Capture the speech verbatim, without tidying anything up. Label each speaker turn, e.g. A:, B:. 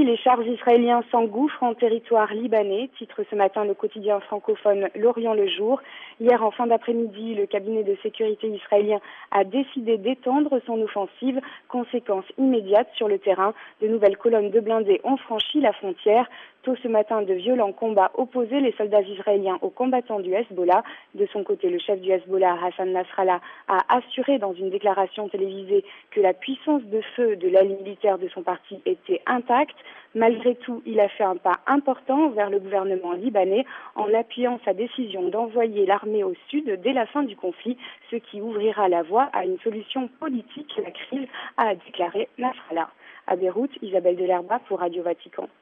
A: Italie, les chars israéliens s'engouffrent en territoire libanais, titre ce matin le quotidien francophone L'Orient le Jour. Hier, en fin d'après-midi, le cabinet de sécurité israélien a décidé d'étendre son offensive. Conséquence immédiate sur le terrain, de nouvelles colonnes de blindés ont franchi la frontière. Tôt ce matin, de violents combats opposaient les soldats israéliens aux combattants du Hezbollah. De son côté, le chef du Hezbollah, Hassan Nasrallah, a assuré dans une déclaration télévisée que la puissance de feu de l'aile militaire de son parti était intacte. Malgré tout, il a fait un pas important vers le gouvernement libanais en appuyant sa décision d'envoyer l'armée au sud dès la fin du conflit, ce qui ouvrira la voie à une solution politique à la crise, a déclaré Nasrallah. À Beyrouth, Isabelle Delerba pour Radio Vatican.